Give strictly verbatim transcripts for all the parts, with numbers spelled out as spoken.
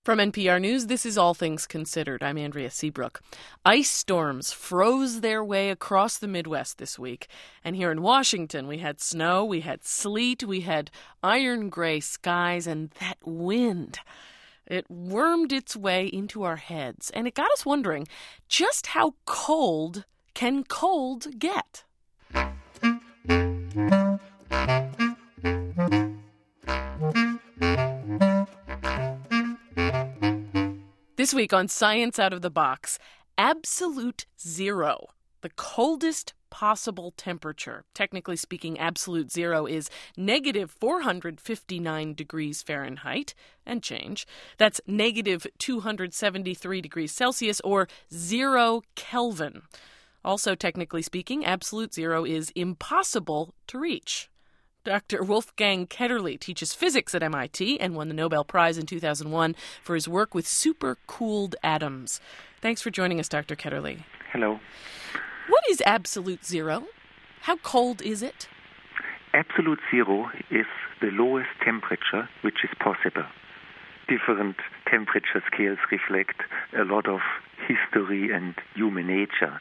From N P R News, this is All Things Considered. I'm Andrea Seabrook. Ice storms froze their way across the Midwest this week. And here in Washington, we had snow, we had sleet, we had iron gray skies, and that wind. It wormed its way into our heads, and it got us wondering, just how cold can cold get? This week on Science Out of the Box, absolute zero, the coldest possible temperature. Technically speaking, absolute zero is negative four hundred fifty-nine degrees Fahrenheit and change. That's negative two hundred seventy-three degrees Celsius or zero Kelvin. Also, technically speaking, absolute zero is impossible to reach. Doctor Wolfgang Ketterle teaches physics at M I T and won the Nobel Prize in two thousand one for his work with supercooled atoms. Thanks for joining us, Doctor Ketterle. Hello. What is absolute zero? How cold is it? Absolute zero is the lowest temperature which is possible. Different temperature scales reflect a lot of history and human nature.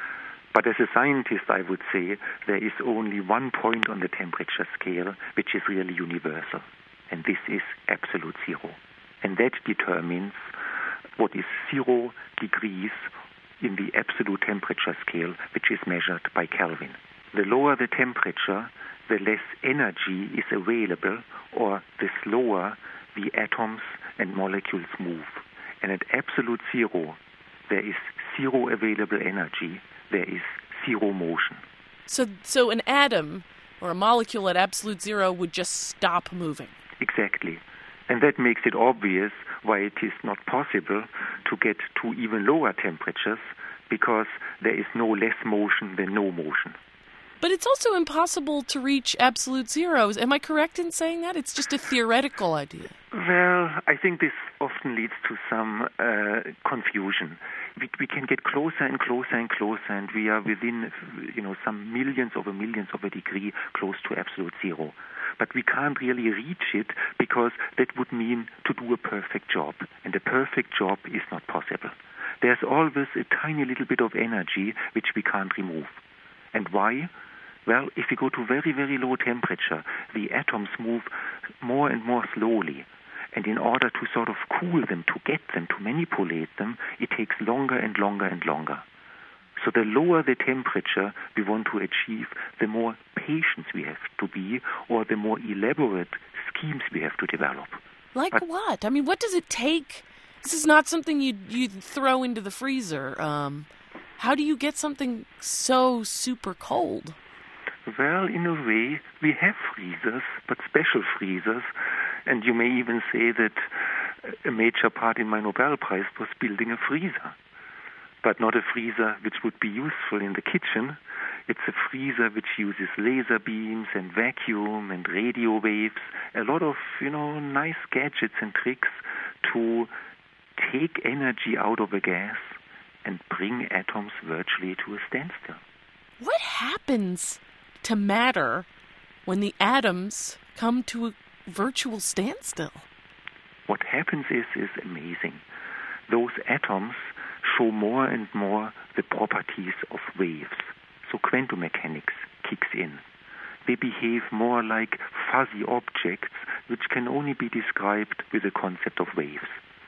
But as a scientist, I would say there is only one point on the temperature scale which is really universal, and this is absolute zero. And that determines what is zero degrees in the absolute temperature scale, which is measured by Kelvin. The lower the temperature, the less energy is available, or the slower the atoms and molecules move. And at absolute zero, there is zero available energy. There is zero motion. So so an atom or a molecule at absolute zero would just stop moving. Exactly. And that makes it obvious why it is not possible to get to even lower temperatures, because there is no less motion than no motion. But it's also impossible to reach absolute zeros. Am I correct in saying that? It's just a theoretical idea. Well, I think this often leads to some uh, confusion. We, we can get closer and closer and closer, and we are within, you know, some millions of a millions of a degree close to absolute zero. But we can't really reach it because that would mean to do a perfect job, and a perfect job is not possible. There's always a tiny little bit of energy which we can't remove. And why? Well, if you go to very, very low temperature, the atoms move more and more slowly. And in order to sort of cool them, to get them, to manipulate them, it takes longer and longer and longer. So the lower the temperature we want to achieve, the more patient we have to be, or the more elaborate schemes we have to develop. Like but, what? I mean, what does it take? This is not something you you throw into the freezer. Um, how do you get something so super cold? Well, in a way, we have freezers, but special freezers. And you may even say that a major part in my Nobel Prize was building a freezer. But not a freezer which would be useful in the kitchen. It's a freezer which uses laser beams and vacuum and radio waves, a lot of, you know, nice gadgets and tricks to take energy out of a gas and bring atoms virtually to a standstill. What happens to matter when the atoms come to a virtual standstill? What happens is, is amazing. Those atoms show more and more the properties of waves. So quantum mechanics kicks in. They behave more like fuzzy objects which can only be described with the concept of waves.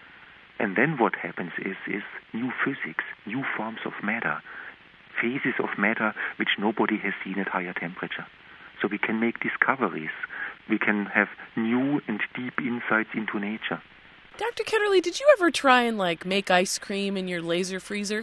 And then what happens is, is new physics, new forms of matter, phases of matter which nobody has seen at higher temperature. So we can make discoveries. We can have new and deep insights into nature. Doctor Ketterle, did you ever try and, like, make ice cream in your laser freezer?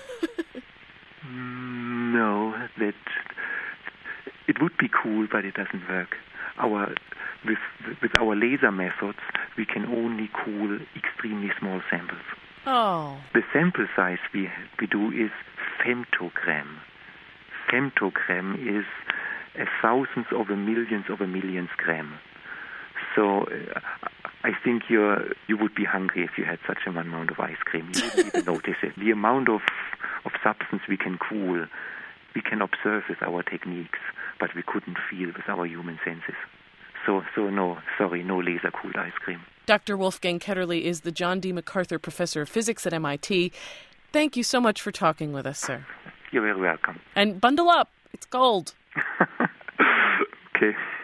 No, that it would be cool, but it doesn't work. Our with with our laser methods, we can only cool extremely small samples. Oh. The sample size we we do is femtogram. Femtogram is a thousandth of a millionth of a millionth gram. So uh, I think you're you would be hungry if you had such an amount of ice cream. You wouldn't even notice it. The amount of of substance we can cool, we can observe with our techniques, but we couldn't feel with our human senses. So, so no, sorry, no laser-cooled ice cream. Doctor Wolfgang Ketterle is the John D. MacArthur Professor of Physics at M I T. Thank you so much for talking with us, sir. You're very welcome. And bundle up. It's gold. Okay.